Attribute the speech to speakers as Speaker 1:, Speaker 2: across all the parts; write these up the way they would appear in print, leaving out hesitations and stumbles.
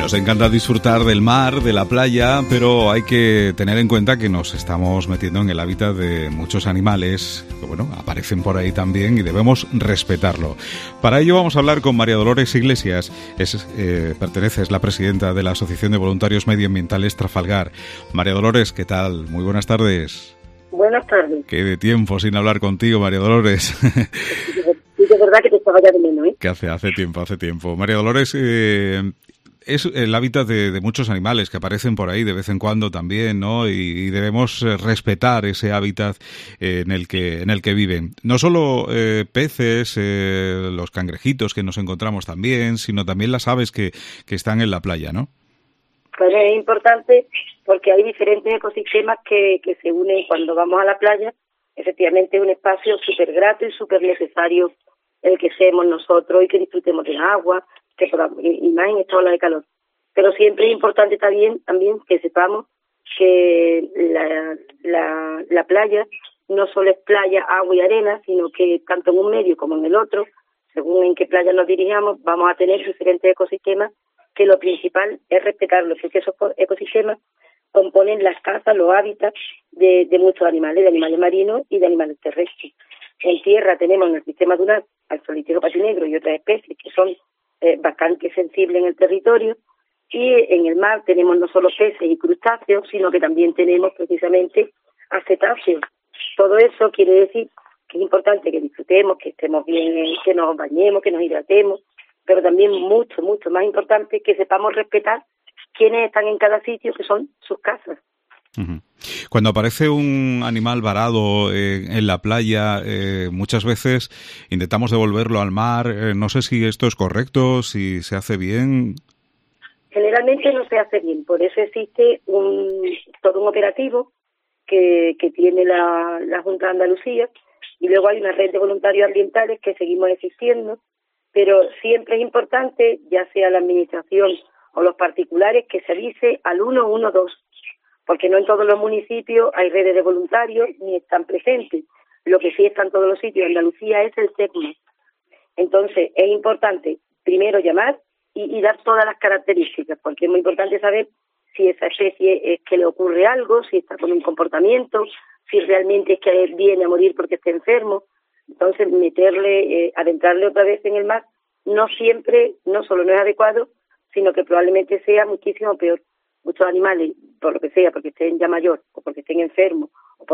Speaker 1: Nos encanta disfrutar del mar, de la playa, pero hay que tener en cuenta que nos estamos metiendo en el hábitat de muchos animales que, bueno, aparecen por ahí también y debemos respetarlo. Para ello vamos a hablar con María Dolores Iglesias, es la presidenta de la Asociación de Voluntarios Medioambientales Trafalgar. María Dolores, ¿qué tal? Muy buenas tardes.
Speaker 2: Buenas tardes.
Speaker 1: Qué de tiempo sin hablar contigo, María Dolores.
Speaker 2: Sí, de verdad que te estaba ya de menos, ¿eh?
Speaker 1: Que hace tiempo. María Dolores, es el hábitat de muchos animales que aparecen por ahí de vez en cuando también, ¿no? Y debemos respetar ese hábitat en el que viven. No solo peces, los cangrejitos que nos encontramos también, sino también las aves que están en la playa, ¿no?
Speaker 2: Pues es importante porque hay diferentes ecosistemas que se unen cuando vamos a la playa. Efectivamente es un espacio súper grato y súper necesario el que seamos nosotros y que disfrutemos del agua, que podamos, y más en esta ola de calor. Pero siempre es importante también que sepamos que la playa no solo es playa, agua y arena, sino que tanto en un medio como en el otro, según en qué playa nos dirijamos, vamos a tener diferentes ecosistemas, que lo principal es respetarlos, porque esos ecosistemas componen las casas, los hábitats de muchos animales, de animales marinos y de animales terrestres. En tierra tenemos en el sistema dunar al solitero patinegro y otras especies que son bastante sensibles en el territorio, y en el mar tenemos no solo peces y crustáceos, sino que también tenemos precisamente a cetáceos. Todo eso quiere decir que es importante que disfrutemos, que estemos bien, que nos bañemos, que nos hidratemos, pero también mucho más importante que sepamos respetar quienes están en cada sitio, que son sus casas.
Speaker 1: Uh-huh. Cuando aparece un animal varado en la playa, muchas veces intentamos devolverlo al mar. No sé si esto es correcto, si se hace bien.
Speaker 2: Generalmente no se hace bien, por eso existe todo un operativo que tiene la Junta de Andalucía, y luego hay una red de voluntarios ambientales que seguimos existiendo, pero siempre es importante, ya sea la administración o los particulares, que se avise al 112, porque no en todos los municipios hay redes de voluntarios ni están presentes. Lo que sí está en todos los sitios de Andalucía es el SECMA. Entonces es importante primero llamar y dar todas las características, porque es muy importante saber si esa especie es que le ocurre algo, si está con un comportamiento, si realmente es que viene a morir porque está enfermo. Entonces adentrarle otra vez en el mar, no siempre, no solo no es adecuado, sino que probablemente sea muchísimo peor. Muchos animales, por lo que sea, porque estén ya mayor, o porque estén enfermos,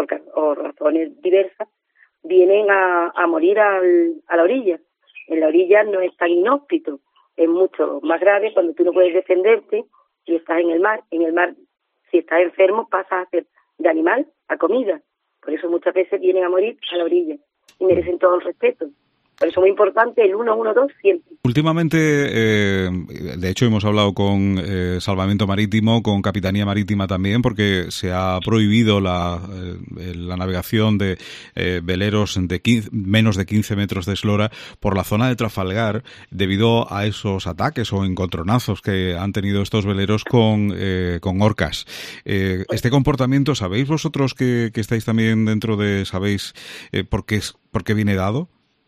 Speaker 2: o razones diversas, vienen a morir a la orilla. En la orilla no es tan inhóspito, es mucho más grave cuando tú no puedes defenderte y estás en el mar. En el mar, si estás enfermo, pasas a ser de animal a comida. Por eso muchas veces vienen a morir a la orilla y merecen todo el respeto. Por eso es muy importante el 112 siempre.
Speaker 1: Últimamente, de hecho, hemos hablado con Salvamento Marítimo, con Capitanía Marítima también, porque se ha prohibido la navegación de veleros de menos de 15 metros de eslora por la zona de Trafalgar, debido a esos ataques o encontronazos que han tenido estos veleros con orcas. Este comportamiento, ¿sabéis vosotros que estáis también dentro de, sabéis por qué viene dado?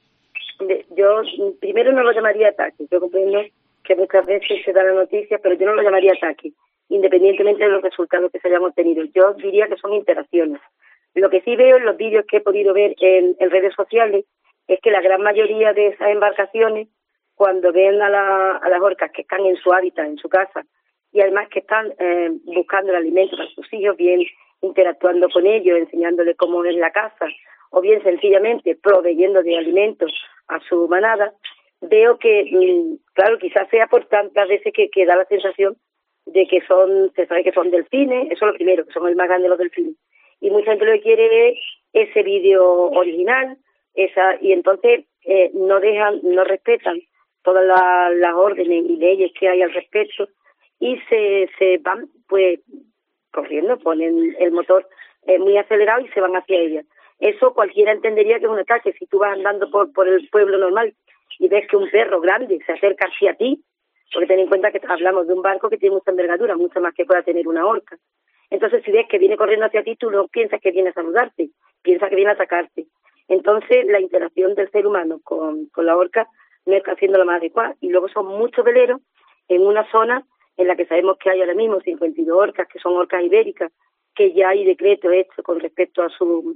Speaker 2: Yo primero no lo llamaría ataque. Yo comprendo que muchas veces se da la noticia, pero yo no lo llamaría ataque, independientemente de los resultados que se hayan obtenido. Yo diría que son interacciones. Lo que sí veo en los vídeos que he podido ver en redes sociales es que la gran mayoría de esas embarcaciones, cuando ven a las orcas que están en su hábitat, en su casa, y además que están buscando el alimento para sus hijos, bien interactuando con ellos, enseñándoles cómo es la casa, o bien sencillamente proveyendo de alimentos a su manada, veo que, claro, quizás sea por tantas veces que da la sensación de que se sabe que son delfines. Eso es lo primero, que son el más grande de los delfines. Y mucha gente lo que quiere es ese vídeo original, y entonces no respetan todas las órdenes y leyes que hay al respecto, y se van pues corriendo, ponen el motor muy acelerado y se van hacia ella. Eso cualquiera entendería que es un ataque. Si tú vas andando por el pueblo normal y ves que un perro grande se acerca hacia ti, porque ten en cuenta que hablamos de un barco que tiene mucha envergadura, mucho más que pueda tener una orca. Entonces, si ves que viene corriendo hacia ti, tú no piensas que viene a saludarte, piensas que viene a atacarte. Entonces, la interacción del ser humano con la orca no está siendo la más adecuada. Y luego son muchos veleros en una zona en la que sabemos que hay ahora mismo 52 orcas, que son orcas ibéricas, que ya hay decretos hechos con respecto a su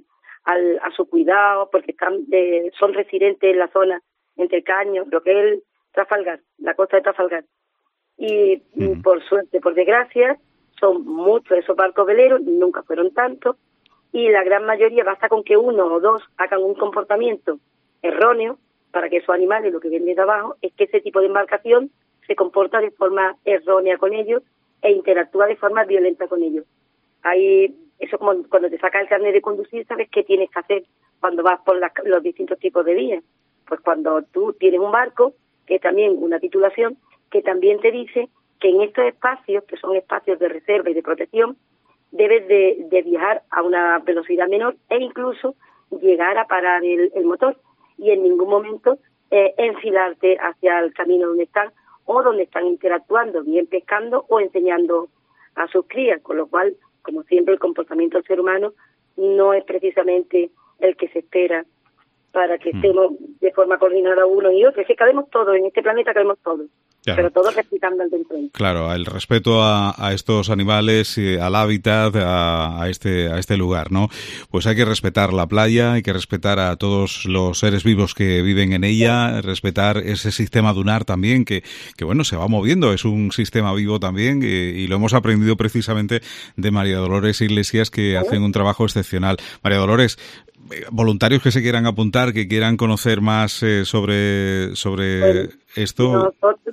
Speaker 2: cuidado, porque son residentes en la zona entre Caños, lo que es el Trafalgar, la costa de Trafalgar. Y por suerte, por desgracia, son muchos esos barcos veleros, nunca fueron tantos, y la gran mayoría basta con que uno o dos hagan un comportamiento erróneo para que esos animales, lo que viene de abajo, es que ese tipo de embarcación se comporta de forma errónea con ellos e interactúa de forma violenta con ellos. Eso como cuando te sacas el carnet de conducir, sabes qué tienes que hacer cuando vas por los distintos tipos de vías. Pues cuando tú tienes un barco, que es también una titulación, que también te dice que en estos espacios, que son espacios de reserva y de protección, debes de viajar a una velocidad menor e incluso llegar a parar el motor y en ningún momento enfilarte hacia el camino donde están o donde están interactuando, bien pescando o enseñando a sus crías, con lo cual, como siempre, el comportamiento del ser humano no es precisamente el que se espera para que estemos de forma coordinada unos y otros. Es que cabemos todos, en este planeta cabemos todos. Claro. Pero todos respetando el dentro.
Speaker 1: Claro, el respeto a estos animales, al hábitat, a este lugar, ¿no? Pues hay que respetar la playa, hay que respetar a todos los seres vivos que viven en ella, respetar ese sistema dunar también, que bueno, se va moviendo, es un sistema vivo también, y lo hemos aprendido precisamente de María Dolores Iglesias, que hacen un trabajo excepcional. María Dolores, voluntarios que se quieran apuntar, que quieran conocer más sobre esto.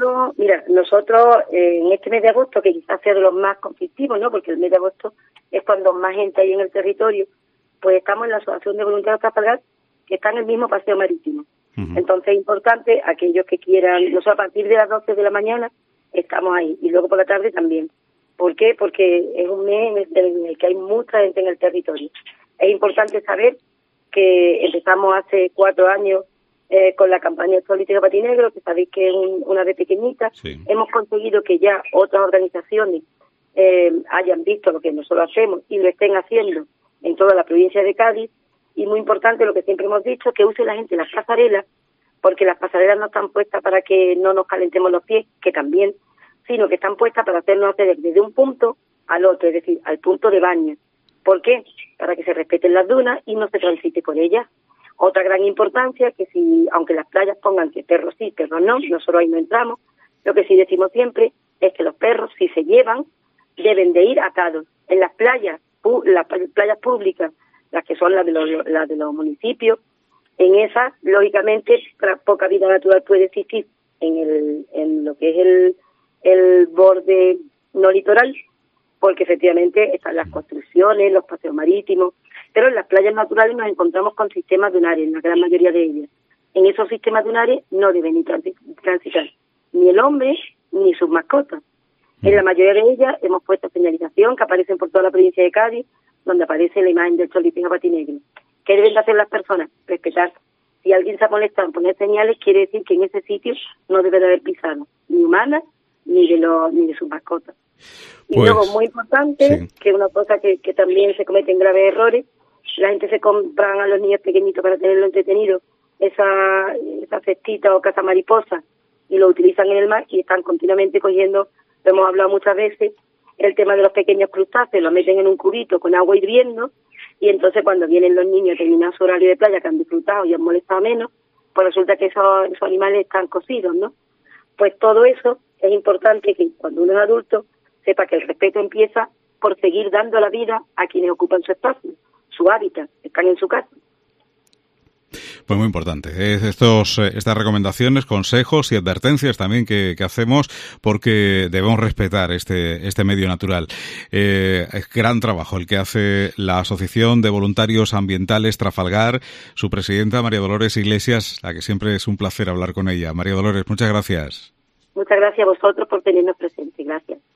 Speaker 2: Nosotros en este mes de agosto, que quizás sea de los más conflictivos, ¿no? Porque el mes de agosto es cuando más gente hay en el territorio, pues estamos en la Asociación de Voluntarios Trafalgar, que está en el mismo paseo marítimo. Entonces es importante, aquellos que quieran, nosotros a partir de las 12 de la mañana estamos ahí, y luego por la tarde también. ¿Por qué? Porque es un mes en el que hay mucha gente en el territorio. Es importante saber que empezamos hace 4 años con la campaña Sol y Patinegro, que sabéis que es una vez pequeñita. Sí. Hemos conseguido que ya otras organizaciones hayan visto lo que nosotros hacemos y lo estén haciendo en toda la provincia de Cádiz. Y muy importante, lo que siempre hemos dicho, que use la gente las pasarelas, porque las pasarelas no están puestas para que no nos calentemos los pies, que también, sino que están puestas para hacernos acceder desde un punto al otro, es decir, al punto de baño. ¿Por qué? Para que se respeten las dunas y no se transite por ellas. Otra gran importancia, que si, aunque las playas pongan que perros sí, perros no, nosotros ahí no entramos, lo que sí decimos siempre es que los perros, si se llevan, deben de ir atados. En las playas públicas, las que son las de los municipios, en esas, lógicamente, poca vida natural puede existir en lo que es el borde no litoral, porque efectivamente están las construcciones, los paseos marítimos, pero en las playas naturales nos encontramos con sistemas dunares, en la gran mayoría de ellas. En esos sistemas dunares no deben ni transitar ni el hombre ni sus mascotas. En la mayoría de ellas hemos puesto señalización que aparecen por toda la provincia de Cádiz, donde aparece la imagen del Sol y Patinegro. ¿Qué deben de hacer las personas? Respetar. Si alguien se molesta en poner señales, quiere decir que en ese sitio no debe de haber pisado ni humanas ni de sus mascotas. Y luego, muy importante, que es una cosa que también se cometen graves errores, la gente se compran a los niños pequeñitos para tenerlo entretenido, esa cestita o caza mariposa, y lo utilizan en el mar y están continuamente cogiendo, lo hemos hablado muchas veces, el tema de los pequeños crustáceos, lo meten en un cubito con agua hirviendo, y entonces cuando vienen los niños a terminar su horario de playa, que han disfrutado y han molestado menos, pues resulta que esos animales están cocidos, ¿no? Pues todo eso es importante que cuando uno es adulto sepa que el respeto empieza por seguir dando la vida a quienes ocupan su espacio, su hábitat, están en su casa.
Speaker 1: Pues muy importante. Estas recomendaciones, consejos y advertencias también que hacemos, porque debemos respetar este medio natural. Es gran trabajo el que hace la Asociación de Voluntarios Ambientales Trafalgar, su presidenta María Dolores Iglesias, a que siempre es un placer hablar con ella. María Dolores, muchas gracias.
Speaker 2: Muchas gracias a vosotros por tenernos presentes. Gracias.